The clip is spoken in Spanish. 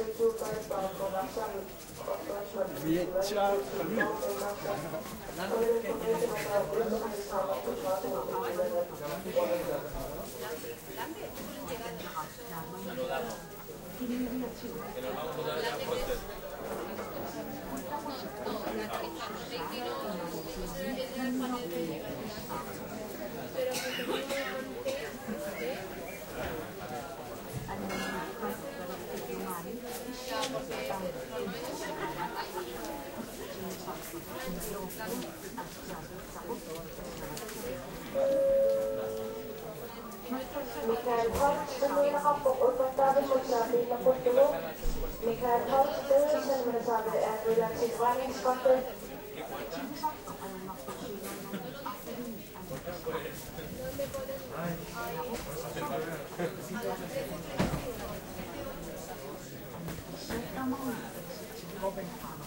Viecha. Michael Hart, semmoinen appukontaavisossaati loputtelu. Michael Hart, semmoinen saade ääryläksin valmiskatte. Ai.